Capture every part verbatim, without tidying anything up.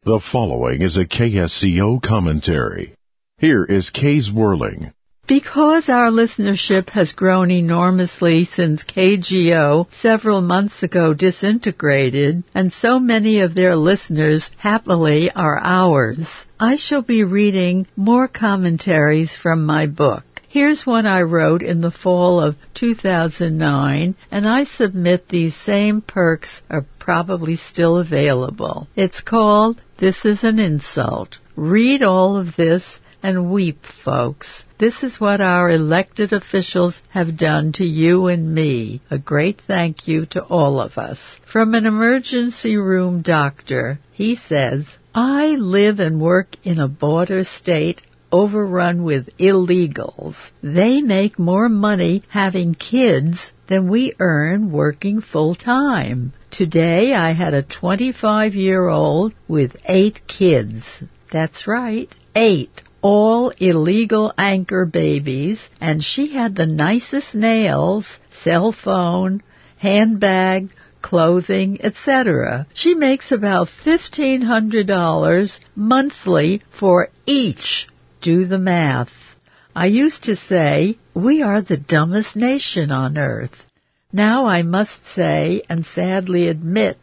The following is a K S C O commentary. Here is Kay's Whirling. Because our listenership has grown enormously since K G O several months ago disintegrated, and so many of their listeners happily are ours, I shall be reading more commentaries from my book. Here's one I wrote in the fall of two thousand nine, and I submit these same perks are probably still available. It's called This is an Insult. Read all of this and weep, folks. This is what our elected officials have done to you and me. A great thank you to all of us. From an emergency room doctor, he says, I live and work in a border state overrun with illegals. They make more money having kids than we earn working full-time. Today I had a twenty-five-year-old with eight kids. That's right, eight. All illegal anchor babies, and she had the nicest nails, cell phone, handbag, clothing, et cetera. She makes about fifteen hundred dollars monthly for each. Do the math. I used to say, we are the dumbest nation on earth. Now I must say, and sadly admit,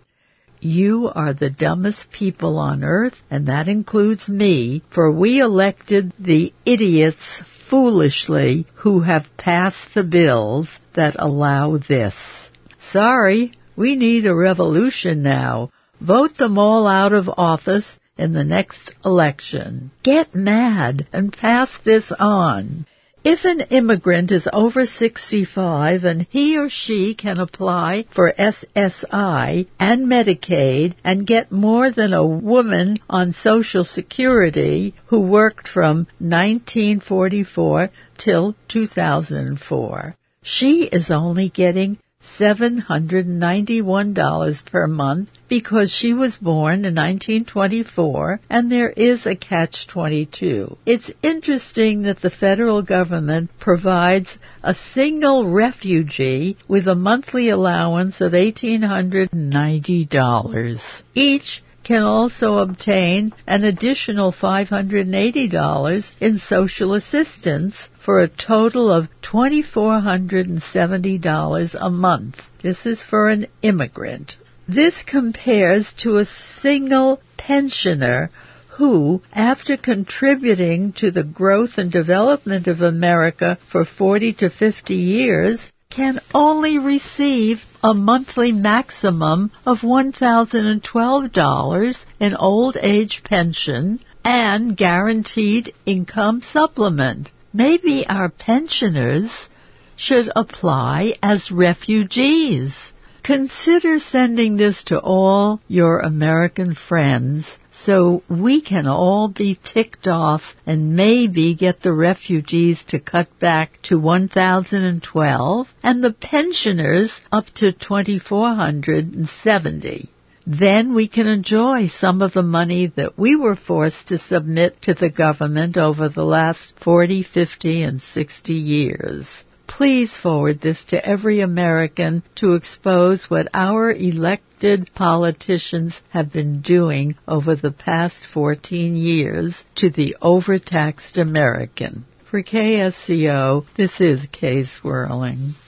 you are the dumbest people on earth, and that includes me, for we elected the idiots foolishly who have passed the bills that allow this. Sorry, we need a revolution now. Vote them all out of office in the next election. Get mad and pass this on. If an immigrant is over sixty-five and he or she can apply for S S I and Medicaid and get more than a woman on Social Security who worked from nineteen forty-four till two thousand four, she is only getting seven hundred ninety-one dollars per month because she was born in nineteen twenty-four, and there is a catch twenty-two. It's interesting that the federal government provides a single refugee with a monthly allowance of one thousand eight hundred ninety dollars. Each can also obtain an additional five hundred eighty dollars in social assistance for a total of two thousand four hundred seventy dollars a month. This is for an immigrant. This compares to a single pensioner who, after contributing to the growth and development of America for forty to fifty years, can only receive a monthly maximum of one thousand twelve dollars in old age pension and guaranteed income supplement. Maybe our pensioners should apply as refugees. Consider sending this to all your American friends so we can all be ticked off and maybe get the refugees to cut back to one thousand twelve and the pensioners up to two thousand four hundred seventy. Then we can enjoy some of the money that we were forced to submit to the government over the last forty, fifty, and sixty years. Please forward this to every American to expose what our elected politicians have been doing over the past fourteen years to the overtaxed American. For K S C O, this is Kay Swirling.